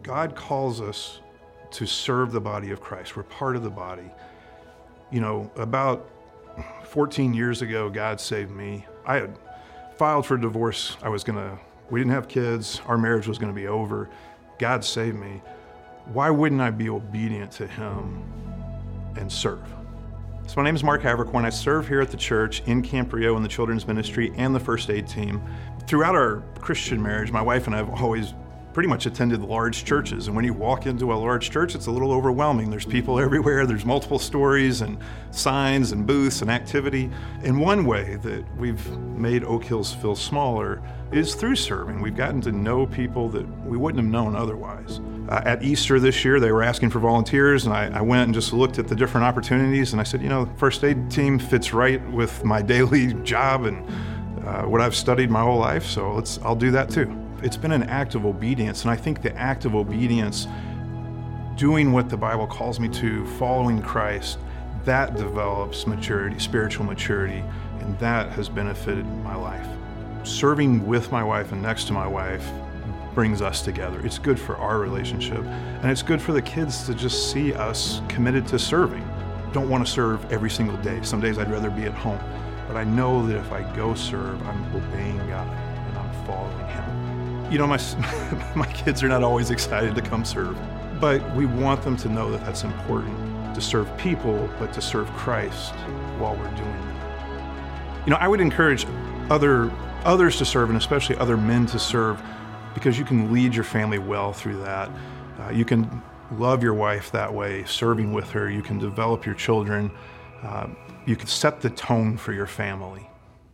God calls us to serve the body of Christ. We're part of the body. You know, about 14 years ago, God saved me. I had filed for divorce. We didn't have kids. Our marriage was going to be over. God saved me. Why wouldn't I be obedient to him and serve? So my name is Mark Havercorn. I serve here at the church in Camp Rio in the children's ministry and the first aid team. Throughout our Christian marriage, my wife and I have always pretty much attended large churches. And when you walk into a large church, it's a little overwhelming. There's people everywhere. There's multiple stories and signs and booths and activity. And one way that we've made Oak Hills feel smaller is through serving. We've gotten to know people that we wouldn't have known otherwise. At Easter this year, they were asking for volunteers, and I went and just looked at the different opportunities, and I said, you know, first aid team fits right with my daily job and what I've studied my whole life, so I'll do that too. It's been an act of obedience, and I think the act of obedience, doing what the Bible calls me to, following Christ, that develops maturity, spiritual maturity, and that has benefited my life. Serving with my wife and next to my wife brings us together. It's good for our relationship, and it's good for the kids to just see us committed to serving. Don't want to serve every single day. Some days I'd rather be at home, but I know that if I go serve, I'm obeying God and I'm following him. You know, my kids are not always excited to come serve, but we want them to know that that's important, to serve people, but to serve Christ while we're doing that. You know, I would encourage others to serve, and especially other men to serve, because you can lead your family well through that. You can love your wife that way, serving with her. You can develop your children. You can set the tone for your family.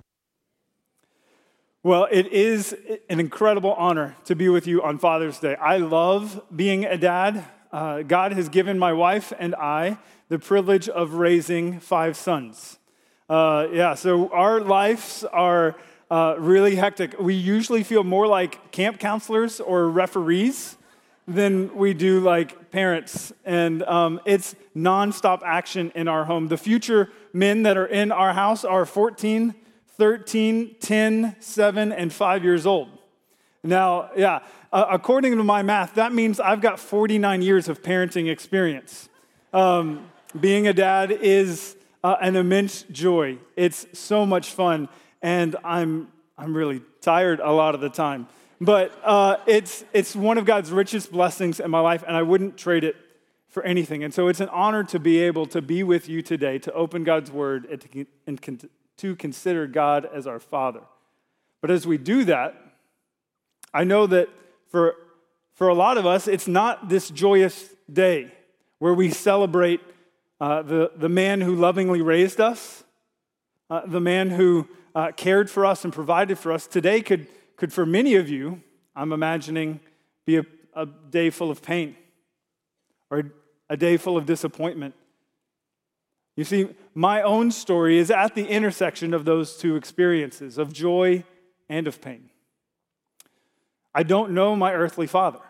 Well, it is an incredible honor to be with you on Father's Day. I love being a dad. God has given my wife and I the privilege of raising 5 sons. So our lives are really hectic. We usually feel more like camp counselors or referees than we do like parents. And it's nonstop action in our home. The future men that are in our house are 14, 13, 10, 7, and 5 years old. Now, according to my math, that means I've got 49 years of parenting experience. Being a dad is an immense joy. It's so much fun, and I'm really tired a lot of the time. But it's one of God's richest blessings in my life, and I wouldn't trade it for anything. And so it's an honor to be able to be with you today, to open God's Word and to consider God as our Father. But as we do that, I know that for a lot of us, it's not this joyous day where we celebrate the man who lovingly raised us, the man who cared for us and provided for us. Today could for many of you, I'm imagining, be a day full of pain or a day full of disappointment. You see, my own story is at the intersection of those two experiences, of joy and of pain. I don't know my earthly father.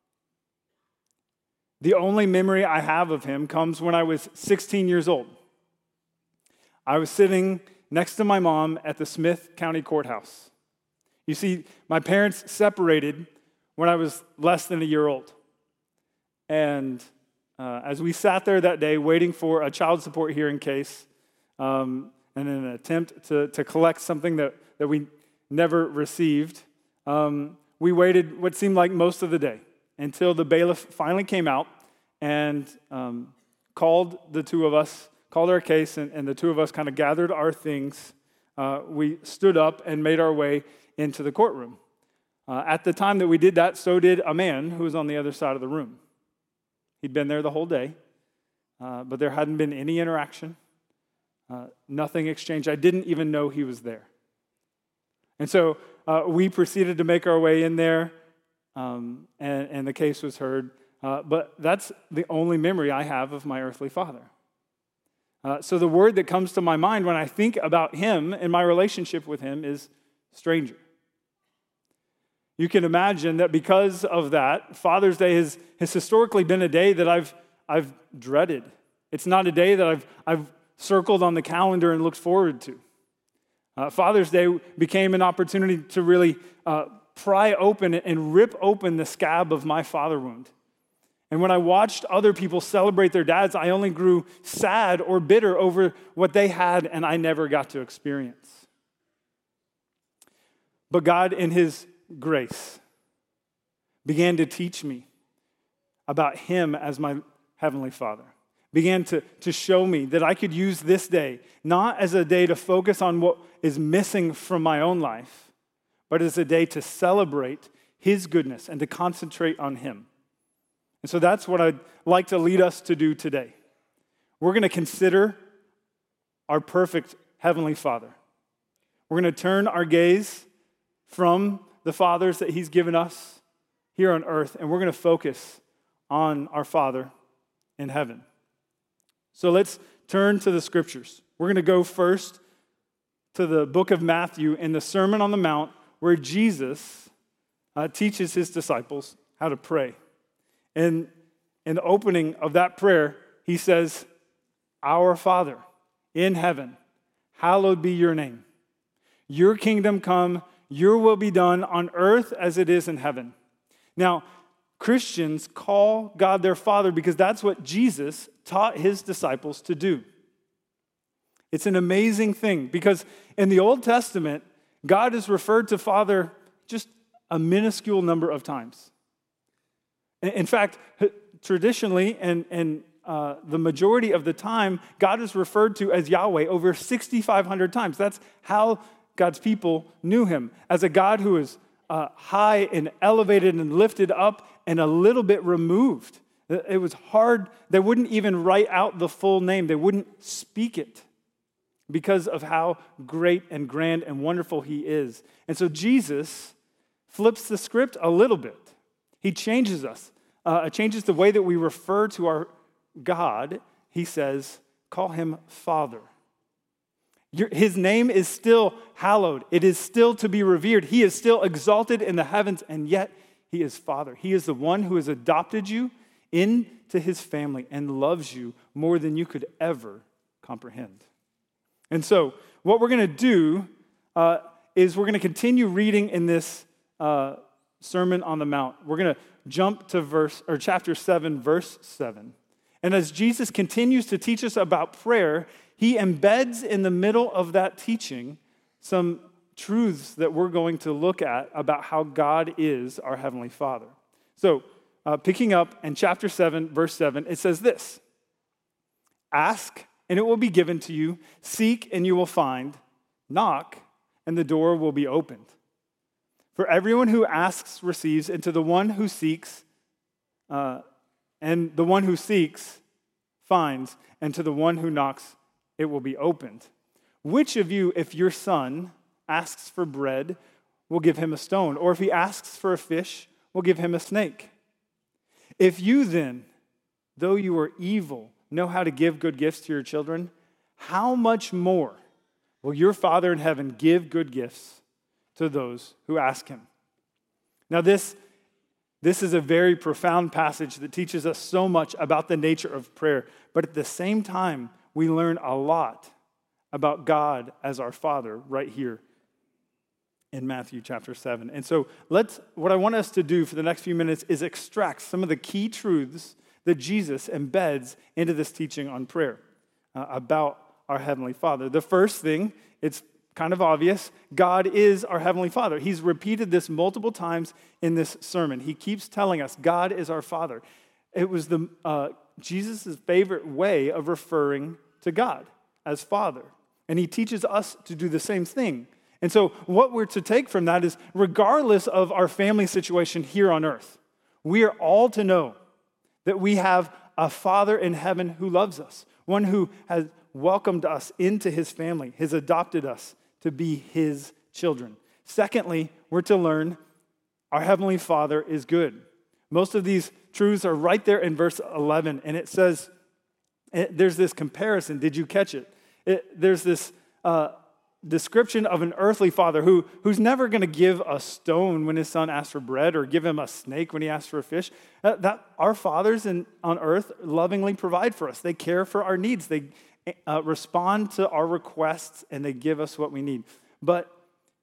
The only memory I have of him comes when I was 16 years old. I was sitting next to my mom at the Smith County Courthouse. You see, my parents separated when I was less than a year old. And as we sat there that day waiting for a child support hearing case, and in an attempt to collect something that we never received, we waited what seemed like most of the day until the bailiff finally came out and called our case, and the two of us kind of gathered our things. We stood up and made our way into the courtroom. At the time that we did that, so did a man who was on the other side of the room. He'd been there the whole day, but there hadn't been any interaction, nothing exchanged. I didn't even know he was there. And so we proceeded to make our way in there, and the case was heard. But that's the only memory I have of my earthly father. So the word that comes to my mind when I think about him and my relationship with him is stranger. You can imagine that because of that, Father's Day has historically been a day that I've dreaded. It's not a day that I've circled on the calendar and looked forward to. Father's Day became an opportunity to really pry open and rip open the scab of my father wound. And when I watched other people celebrate their dads, I only grew sad or bitter over what they had and I never got to experience. But God, in his grace, began to teach me about him as my heavenly Father. Began to show me that I could use this day, not as a day to focus on what is missing from my own life, but as a day to celebrate his goodness and to concentrate on him. And so that's what I'd like to lead us to do today. We're going to consider our perfect heavenly Father. We're going to turn our gaze from the fathers that he's given us here on earth, and we're going to focus on our Father in heaven. So let's turn to the scriptures. We're going to go first to the book of Matthew in the Sermon on the Mount, where Jesus teaches his disciples how to pray. And in the opening of that prayer, he says, "Our Father in heaven, hallowed be your name. Your kingdom come, your will be done on earth as it is in heaven." Now, Christians call God their Father because that's what Jesus taught his disciples to do. It's an amazing thing because in the Old Testament, God is referred to Father just a minuscule number of times. In fact, traditionally and the majority of the time, God is referred to as Yahweh over 6,500 times. That's how God's people knew him, as a God who is high and elevated and lifted up and a little bit removed. It was hard. They wouldn't even write out the full name. They wouldn't speak it because of how great and grand and wonderful he is. And so Jesus flips the script a little bit. He changes us. It changes the way that we refer to our God. He says, call him Father. His name is still hallowed. It is still to be revered. He is still exalted in the heavens, and yet he is Father. He is the one who has adopted you into his family and loves you more than you could ever comprehend. And so what we're going to do is we're going to continue reading in this Sermon on the Mount. We're going to jump to chapter 7, verse 7. And as Jesus continues to teach us about prayer, he embeds in the middle of that teaching some truths that we're going to look at about how God is our Heavenly Father. So, picking up in chapter 7, verse 7, it says this: "Ask, and it will be given to you. Seek, and you will find. Knock, and the door will be opened. For everyone who asks receives, and to the one who seeks, and the one who seeks finds, and to the one who knocks it will be opened. Which of you, if your son asks for bread, will give him a stone? Or if he asks for a fish, will give him a snake? If you then, though you are evil, know how to give good gifts to your children, how much more will your Father in heaven give good gifts to those who ask him?" Now this is a very profound passage that teaches us so much about the nature of prayer, but at the same time, we learn a lot about God as our Father right here in Matthew chapter 7. And so what I want us to do for the next few minutes is extract some of the key truths that Jesus embeds into this teaching on prayer about our Heavenly Father. The first thing, it's kind of obvious, God is our Heavenly Father. He's repeated this multiple times in this sermon. He keeps telling us God is our Father. It was Jesus' favorite way of referring to God as Father. And he teaches us to do the same thing. And so what we're to take from that is, regardless of our family situation here on earth, we are all to know that we have a Father in heaven who loves us, one who has welcomed us into his family, has adopted us to be his children. Secondly, we're to learn our Heavenly Father is good. Most of these truths are right there in verse 11, and it says, there's this comparison. Did you catch it? There's this description of an earthly father who's never going to give a stone when his son asks for bread or give him a snake when he asks for a fish. That our fathers on earth lovingly provide for us. They care for our needs. They respond to our requests, and they give us what we need. But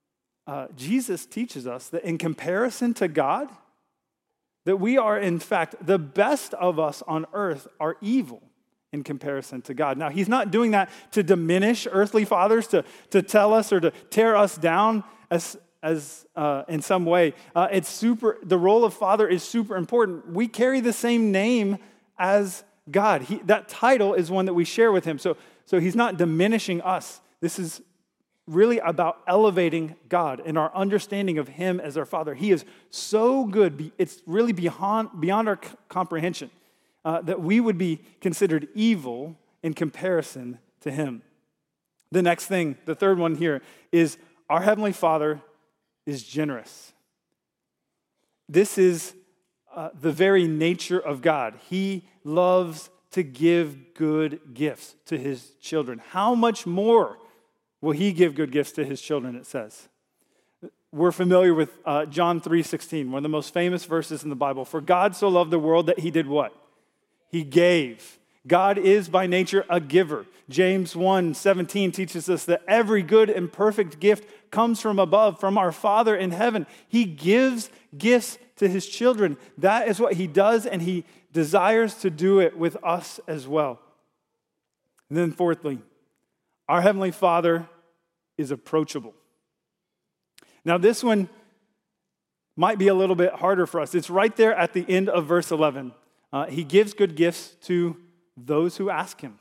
Jesus teaches us that in comparison to God, that we are, in fact, the best of us on earth are evil in comparison to God. Now, he's not doing that to diminish earthly fathers, to tell us or to tear us down as in some way. The role of father is super important. We carry the same name as God. That title is one that we share with him. So he's not diminishing us. This is really about elevating God and our understanding of him as our Father. He is so good. It's really beyond our comprehension that we would be considered evil in comparison to him. The next thing, the third one here, is our Heavenly Father is generous. This is the very nature of God. He loves to give good gifts to his children. How much more will he give good gifts to his children, it says. We're familiar with John 3:16, one of the most famous verses in the Bible. For God so loved the world that he did what? He gave. God is by nature a giver. James 1:17 teaches us that every good and perfect gift comes from above, from our Father in heaven. He gives gifts to his children. That is what he does, and he desires to do it with us as well. And then fourthly, our Heavenly Father is approachable. Now, this one might be a little bit harder for us. It's right there at the end of verse 11. He gives good gifts to those who ask him.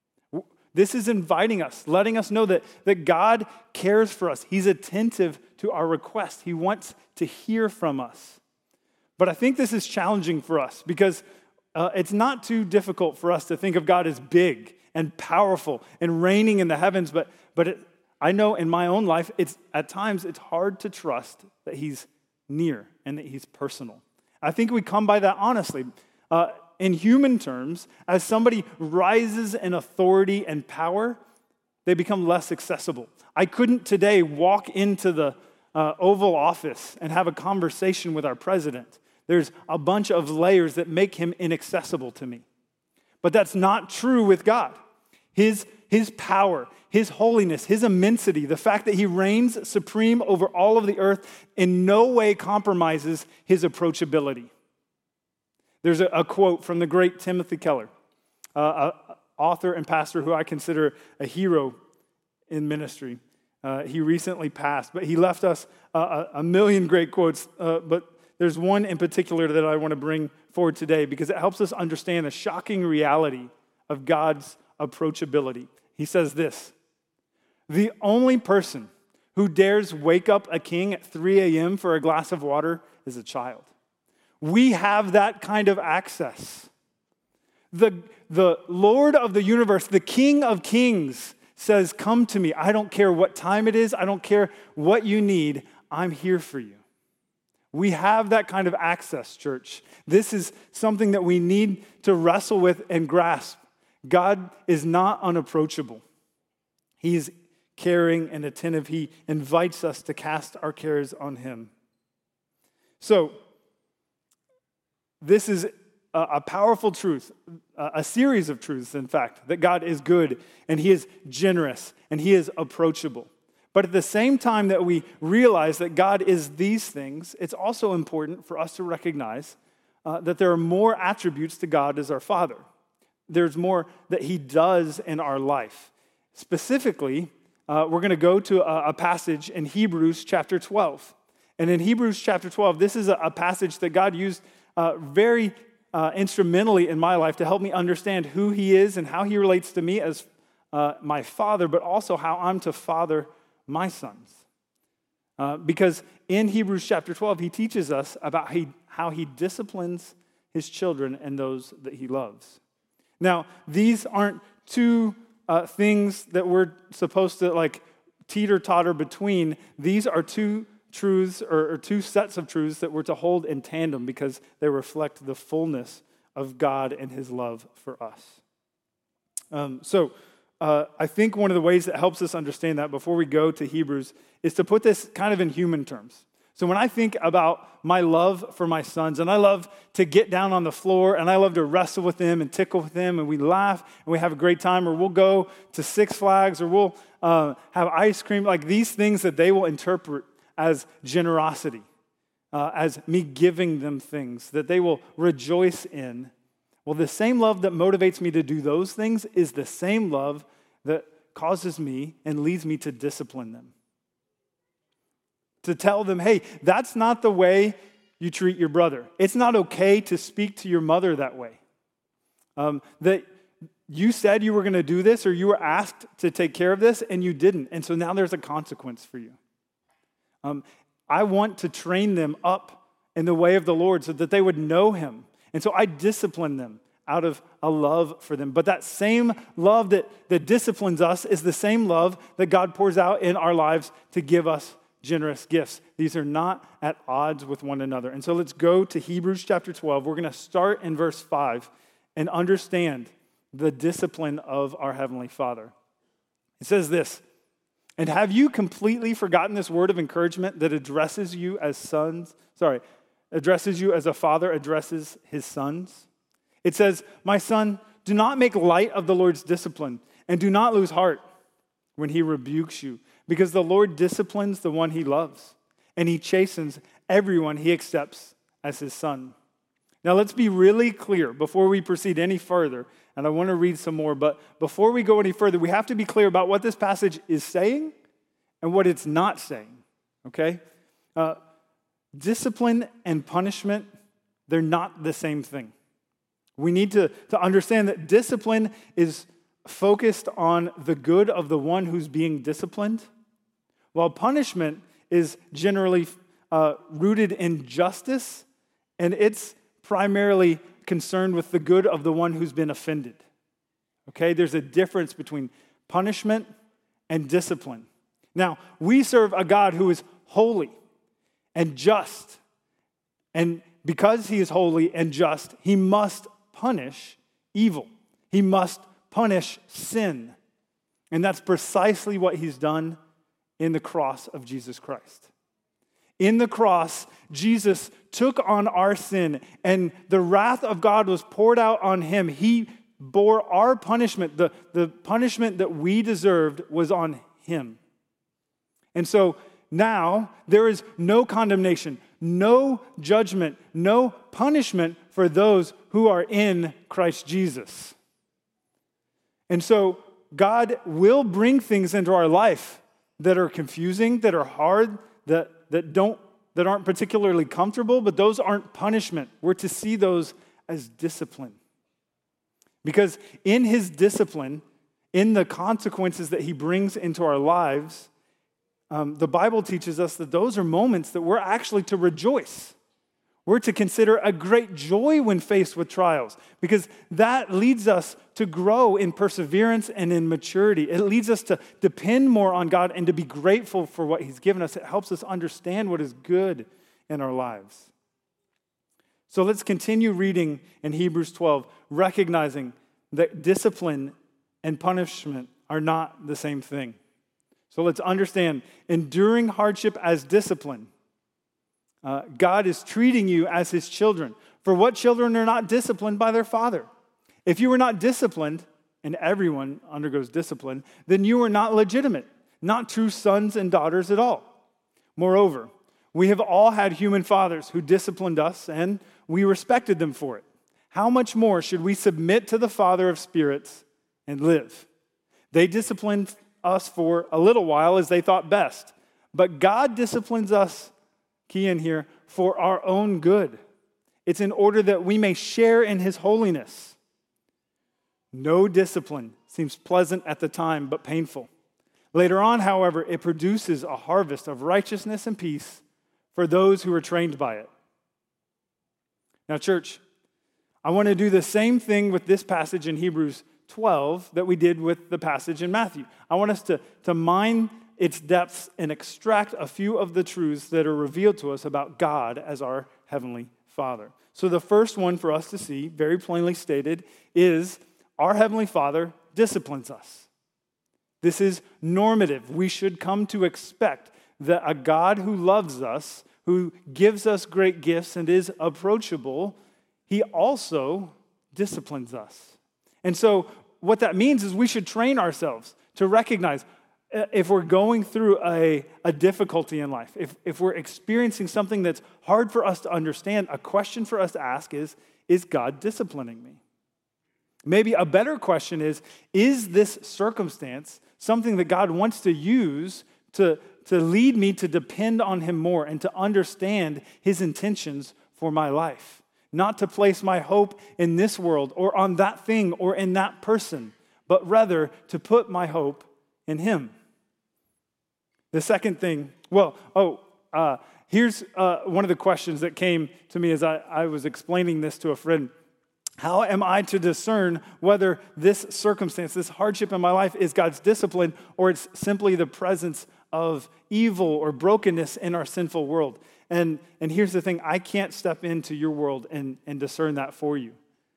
This is inviting us, letting us know that God cares for us. He's attentive to our request. He wants to hear from us. But I think this is challenging for us because it's not too difficult for us to think of God as big and powerful and reigning in the heavens, but I know in my own life, at times it's hard to trust that he's near and that he's personal. I think we come by that honestly. In human terms, as somebody rises in authority and power, they become less accessible. I couldn't today walk into the Oval Office and have a conversation with our president. There's a bunch of layers that make him inaccessible to me. But that's not true with God. His power, his holiness, his immensity, the fact that he reigns supreme over all of the earth in no way compromises his approachability. There's a quote from the great Timothy Keller, an author and pastor who I consider a hero in ministry. He recently passed, but he left us a million great quotes, but there's one in particular that I want to bring forward today because it helps us understand the shocking reality of God's approachability. He says this: the only person who dares wake up a king at 3 a.m. for a glass of water is a child. We have that kind of access. The Lord of the universe, the King of kings, says, come to me. I don't care what time it is. I don't care what you need. I'm here for you. We have that kind of access, church. This is something that we need to wrestle with and grasp. God is not unapproachable. He's caring and attentive. He invites us to cast our cares on him. So, this is a powerful truth, a series of truths, in fact, that God is good and he is generous and he is approachable. But at the same time that we realize that God is these things, it's also important for us to recognize that there are more attributes to God as our Father. There's more that he does in our life. Specifically, we're going to go to a passage in Hebrews chapter 12. And in Hebrews chapter 12, this is a passage that God used very instrumentally in my life to help me understand who he is and how he relates to me as my father, but also how I'm to father my sons. Because in Hebrews chapter 12, he teaches us about how he disciplines his children and those that he loves. Now, these aren't two things that we're supposed to teeter-totter between. These are two truths or two sets of truths that we're to hold in tandem because they reflect the fullness of God and his love for us. I think one of the ways that helps us understand that before we go to Hebrews is to put this kind of in human terms. So when I think about my love for my sons, and I love to get down on the floor, and I love to wrestle with them and tickle with them, and we laugh, and we have a great time, or we'll go to Six Flags, or we'll have ice cream, like these things that they will interpret as generosity, as me giving them things that they will rejoice in. Well, the same love that motivates me to do those things is the same love that causes me and leads me to discipline them. To tell them, hey, that's not the way you treat your brother. It's not okay to speak to your mother that way. That you said you were going to do this, or you were asked to take care of this, and you didn't. And so now there's a consequence for you. I want to train them up in the way of the Lord so that they would know him. And so I discipline them out of a love for them. But that same love that disciplines us is the same love that God pours out in our lives to give us generous gifts. These are not at odds with one another. And so let's go to Hebrews chapter 12. We're going to start in verse 5 and understand the discipline of our Heavenly Father. It says this, "And have you completely forgotten this word of encouragement that addresses you as a father addresses his sons? It says, 'My son, do not make light of the Lord's discipline, and do not lose heart when he rebukes you, because the Lord disciplines the one he loves, and he chastens everyone he accepts as his son.'" Now let's be really clear before we proceed any further, and I want to read some more, but before we go any further, we have to be clear about what this passage is saying and what it's not saying, okay? Discipline and punishment, they're not the same thing. We need to understand that discipline is focused on the good of the one who's being disciplined, while punishment is generally rooted in justice, and it's primarily concerned with the good of the one who's been offended. Okay, there's a difference between punishment and discipline. Now, we serve a God who is holy and just, and because he is holy and just, he must punish evil. He must punish sin. And that's precisely what he's done in the cross of Jesus Christ. In the cross, Jesus took on our sin, and the wrath of God was poured out on him. He bore our punishment. The punishment that we deserved was on him. And so now there is no condemnation, no judgment, no punishment for those who are in Christ Jesus. And so God will bring things into our life that are confusing, that are hard, that aren't particularly comfortable, but those aren't punishment. We're to see those as discipline. Because in his discipline, in the consequences that he brings into our lives, the Bible teaches us that those are moments that we're actually to rejoice. We're to consider a great joy when faced with trials, because that leads us to grow in perseverance and in maturity. It leads us to depend more on God and to be grateful for what he's given us. It helps us understand what is good in our lives. So let's continue reading in Hebrews 12, recognizing that discipline and punishment are not the same thing. So let's understand, enduring hardship as discipline. God is treating you as his children. For what children are not disciplined by their father? If you were not disciplined, and everyone undergoes discipline, then you are not legitimate, not true sons and daughters at all. Moreover, we have all had human fathers who disciplined us, and we respected them for it. How much more should we submit to the Father of spirits and live? They disciplined us for a little while as they thought best, but God disciplines us, key in here, for our own good. It's in order that we may share in his holiness. No discipline seems pleasant at the time, but painful. Later on, however, it produces a harvest of righteousness and peace for those who are trained by it. Now, church, I want to do the same thing with this passage in Hebrews 12 that we did with the passage in Matthew. I want us to mine its depths and extract a few of the truths that are revealed to us about God as our Heavenly Father. So the first one for us to see, very plainly stated, is our Heavenly Father disciplines us. This is normative. We should come to expect that a God who loves us, who gives us great gifts and is approachable, he also disciplines us. And so what that means is we should train ourselves to recognize If we're going through a difficulty in life, if we're experiencing something that's hard for us to understand, a question for us to ask is God disciplining me? Maybe a better question is this circumstance something that God wants to use to lead me to depend on him more and to understand his intentions for my life? Not to place my hope in this world or on that thing or in that person, but rather to put my hope in him. The second thing, here's one of the questions that came to me as I was explaining this to a friend. How am I to discern whether this circumstance, this hardship in my life is God's discipline or it's simply the presence of evil or brokenness in our sinful world? And here's the thing, I can't step into your world and discern that for you.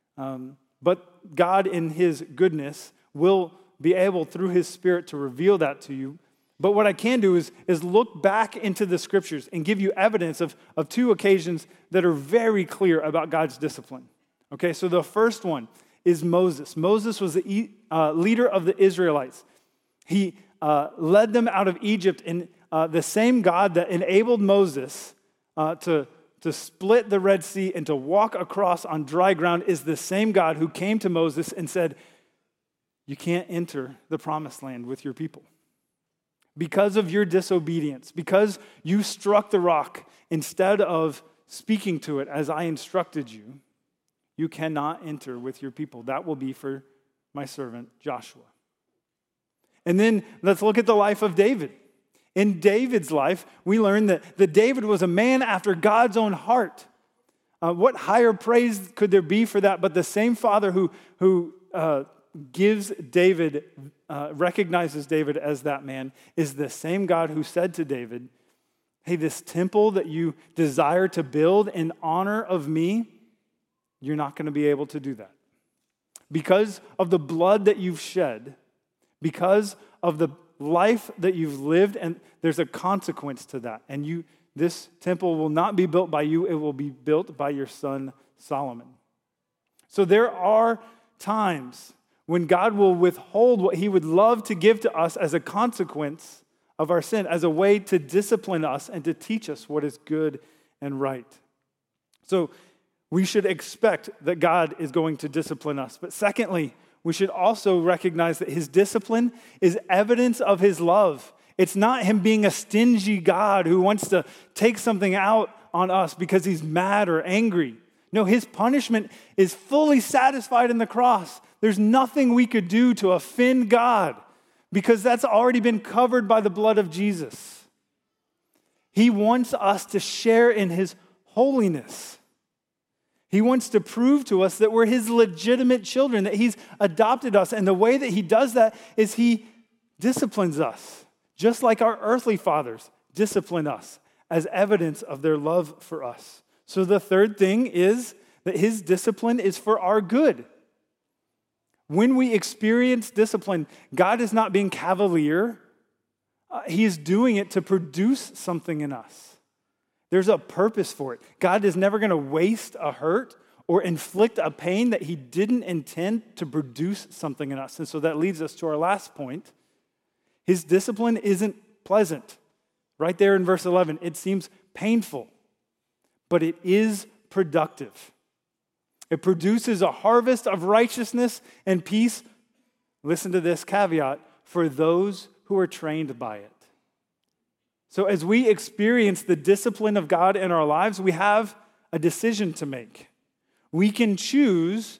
But God in his goodness will be able through his Spirit to reveal that to you. But what I can do is look back into the scriptures and give you evidence of two occasions that are very clear about God's discipline. Okay, so the first one is Moses. Moses was the leader of the Israelites. He led them out of Egypt, and the same God that enabled Moses to split the Red Sea and to walk across on dry ground is the same God who came to Moses and said, you can't enter the promised land with your people. Because of your disobedience, because you struck the rock instead of speaking to it as I instructed you, you cannot enter with your people. That will be for my servant Joshua. And then let's look at the life of David. In David's life, we learn that David was a man after God's own heart. What higher praise could there be for that? But the same Father who gives David, recognizes David as that man, is the same God who said to David, hey, this temple that you desire to build in honor of me, you're not going to be able to do that. Because of the blood that you've shed, because of the life that you've lived, and there's a consequence to that. And this temple will not be built by you, it will be built by your son Solomon. So there are times when God will withhold what he would love to give to us as a consequence of our sin, as a way to discipline us and to teach us what is good and right. So we should expect that God is going to discipline us. But secondly, we should also recognize that his discipline is evidence of his love. It's not him being a stingy God who wants to take something out on us because he's mad or angry. No, his punishment is fully satisfied in the cross. There's nothing we could do to offend God because that's already been covered by the blood of Jesus. He wants us to share in his holiness. He wants to prove to us that we're his legitimate children, that he's adopted us. And the way that he does that is he disciplines us, just like our earthly fathers discipline us as evidence of their love for us. So the third thing is that his discipline is for our good. When we experience discipline, God is not being cavalier. He is doing it to produce something in us. There's a purpose for it. God is never going to waste a hurt or inflict a pain that he didn't intend to produce something in us. And so that leads us to our last point. His discipline isn't pleasant. Right there in verse 11, it seems painful, but it is productive. It produces a harvest of righteousness and peace. Listen to this caveat, for those who are trained by it. So as we experience the discipline of God in our lives, we have a decision to make. We can choose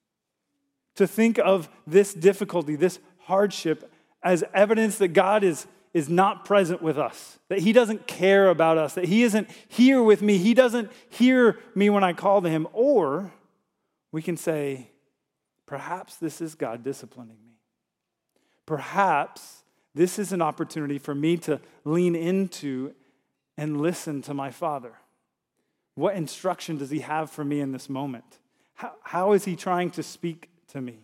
to think of this difficulty, this hardship, as evidence that God is not present with us, that he doesn't care about us, that he isn't here with me, he doesn't hear me when I call to him. Or we can say, perhaps this is God disciplining me. Perhaps this is an opportunity for me to lean into and listen to my Father. What instruction does he have for me in this moment? How is he trying to speak to me?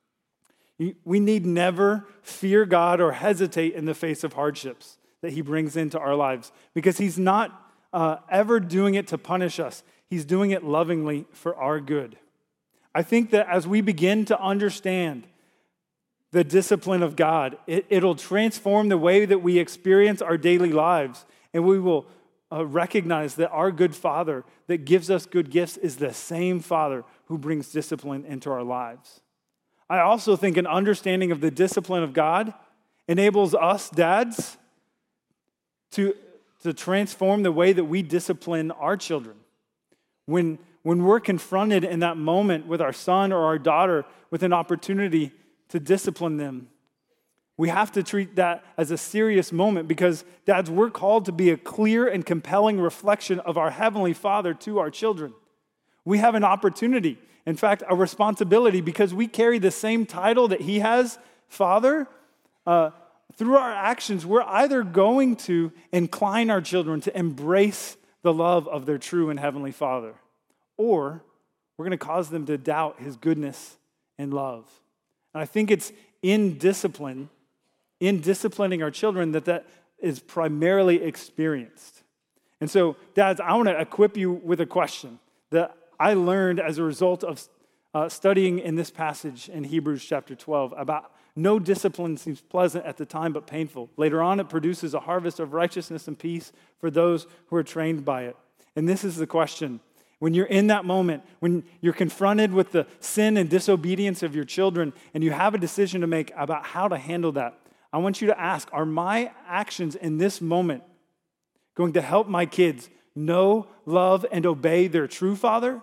We need never fear God or hesitate in the face of hardships that he brings into our lives, because he's not ever doing it to punish us. He's doing it lovingly for our good. I think that as we begin to understand the discipline of God. It'll transform the way that we experience our daily lives, and we will recognize that our good Father that gives us good gifts is the same Father who brings discipline into our lives. I also think an understanding of the discipline of God enables us, dads, to transform the way that we discipline our children. When we're confronted in that moment with our son or our daughter with an opportunity to discipline them, we have to treat that as a serious moment because, dads, we're called to be a clear and compelling reflection of our Heavenly Father to our children. We have an opportunity, in fact, a responsibility, because we carry the same title that He has, Father. Through our actions, we're either going to incline our children to embrace the love of their true and Heavenly Father, or we're going to cause them to doubt His goodness and love. And I think it's in disciplining our children that is primarily experienced. And so, dads, I want to equip you with a question that I learned as a result of studying in this passage in Hebrews chapter 12 about no discipline seems pleasant at the time but painful. Later on, it produces a harvest of righteousness and peace for those who are trained by it. And this is the question. When you're in that moment, when you're confronted with the sin and disobedience of your children, and you have a decision to make about how to handle that, I want you to ask, are my actions in this moment going to help my kids know, love, and obey their true Father?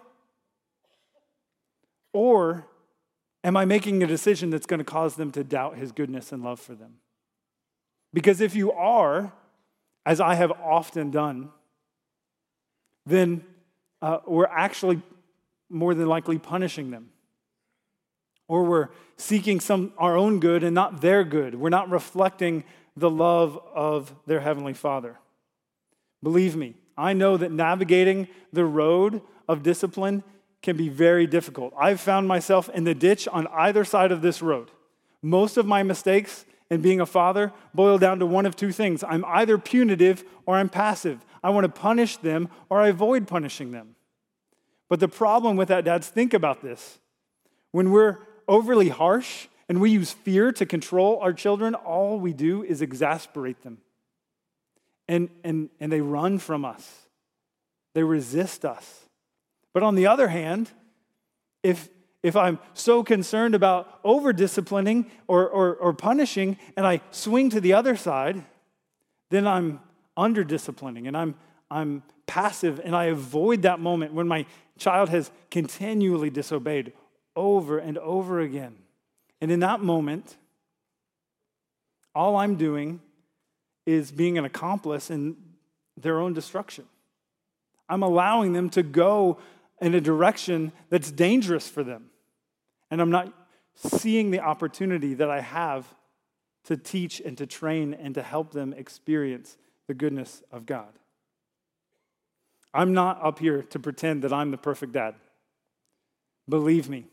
Or am I making a decision that's going to cause them to doubt His goodness and love for them? Because if you are, as I have often done, then we're actually more than likely punishing them. Or we're seeking our own good and not their good. We're not reflecting the love of their Heavenly Father. Believe me, I know that navigating the road of discipline can be very difficult. I've found myself in the ditch on either side of this road. Most of my mistakes in being a father boil down to one of two things. I'm either punitive or I'm passive. I want to punish them or I avoid punishing them. But the problem with that, dads, think about this. When we're overly harsh and we use fear to control our children, all we do is exasperate them. And they run from us. They resist us. But on the other hand, if I'm so concerned about over-disciplining or punishing and I swing to the other side, then I'm under-disciplining and I'm passive and I avoid that moment when my child has continually disobeyed over and over again. And in that moment, all I'm doing is being an accomplice in their own destruction. I'm allowing them to go in a direction that's dangerous for them. And I'm not seeing the opportunity that I have to teach and to train and to help them experience the goodness of God. I'm not up here to pretend that I'm the perfect dad. Believe me,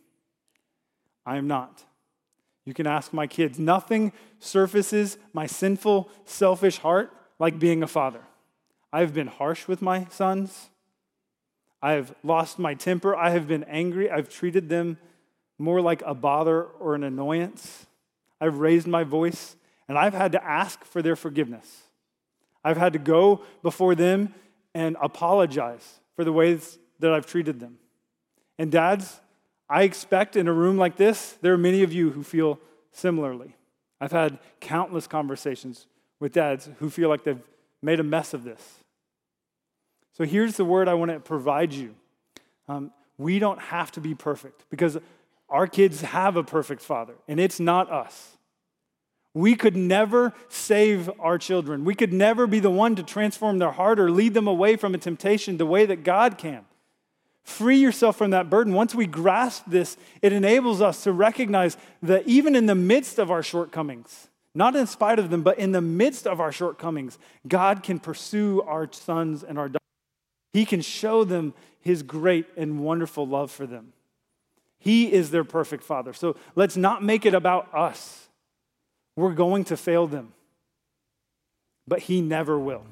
I am not. You can ask my kids. Nothing surfaces my sinful, selfish heart like being a father. I've been harsh with my sons. I have lost my temper. I have been angry. I've treated them more like a bother or an annoyance. I've raised my voice, and I've had to ask for their forgiveness. I've had to go before them and apologize for the ways that I've treated them. And dads, I expect in a room like this, there are many of you who feel similarly. I've had countless conversations with dads who feel like they've made a mess of this. So here's the word I want to provide you. We don't have to be perfect because our kids have a perfect father, and it's not us. We could never save our children. We could never be the one to transform their heart or lead them away from a temptation the way that God can. Free yourself from that burden. Once we grasp this, it enables us to recognize that even in the midst of our shortcomings, not in spite of them, but in the midst of our shortcomings, God can pursue our sons and our daughters. He can show them His great and wonderful love for them. He is their perfect father. So let's not make it about us. We're going to fail them, but He never will.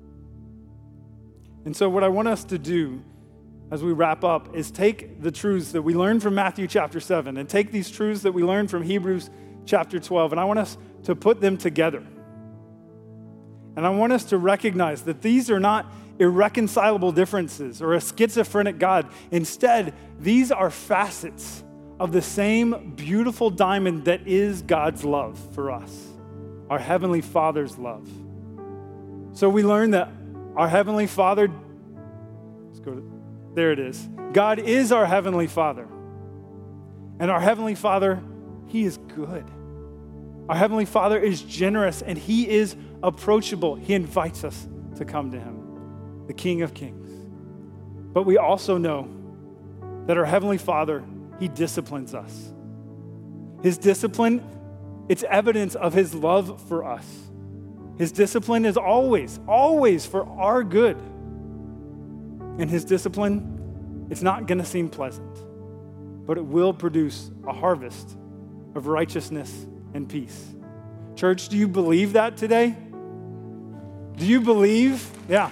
And so what I want us to do as we wrap up is take the truths that we learned from Matthew chapter 7 and take these truths that we learned from Hebrews chapter 12, and I want us to put them together. And I want us to recognize that these are not irreconcilable differences or a schizophrenic God. Instead, these are facets of the same beautiful diamond that is God's love for us, our Heavenly Father's love. So we learn that our Heavenly Father, there it is. God is our Heavenly Father. And our Heavenly Father, He is good. Our Heavenly Father is generous and He is approachable. He invites us to come to Him, the King of Kings. But we also know that our Heavenly Father, He disciplines us. His discipline, it's evidence of His love for us. His discipline is always for our good. And His discipline, it's not going to seem pleasant, but it will produce a harvest of righteousness and peace. Church, do you believe that today? Do you believe? Yeah.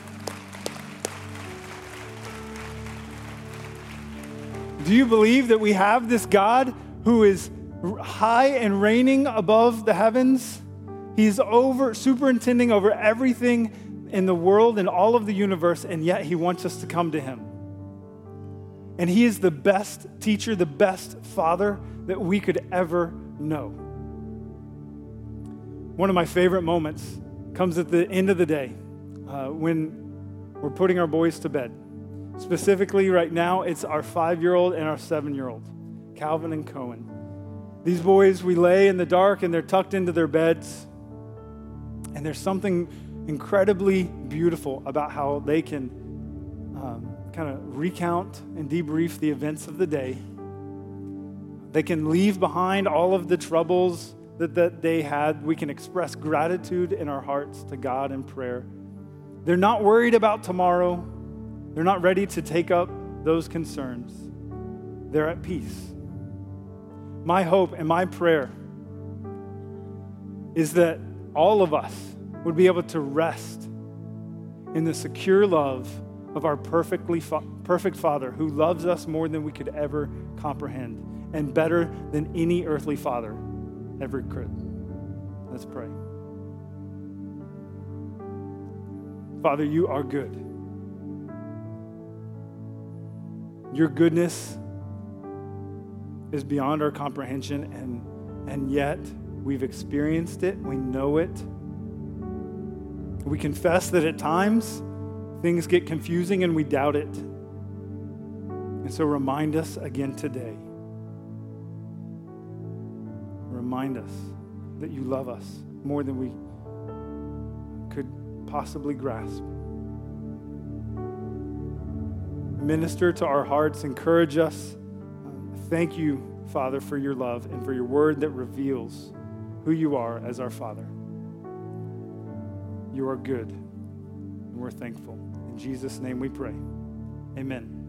Do you believe that we have this God who is high and reigning above the heavens? He's superintending over everything in the world and all of the universe, and yet He wants us to come to Him. And He is the best teacher, the best Father that we could ever know. One of my favorite moments comes at the end of the day when we're putting our boys to bed. Specifically right now, it's our 5-year-old and our 7-year-old, Calvin and Cohen. These boys, we lay in the dark and they're tucked into their beds. And there's something incredibly beautiful about how they can kind of recount and debrief the events of the day. They can leave behind all of the troubles that they had. We can express gratitude in our hearts to God in prayer. They're not worried about tomorrow. They're not ready to take up those concerns. They're at peace. My hope and my prayer is that all of us would be able to rest in the secure love of our perfect Father who loves us more than we could ever comprehend and better than any earthly father ever could. Let's pray. Father, you are good. Your goodness is beyond our comprehension, and yet we've experienced it. We know it. We confess that at times things get confusing and we doubt it. And so remind us again today. Remind us that you love us more than we could possibly grasp. Minister to our hearts, encourage us. Thank you, Father, for your love and for your word that reveals who you are as our Father. You are good, and we're thankful. In Jesus' name we pray. Amen.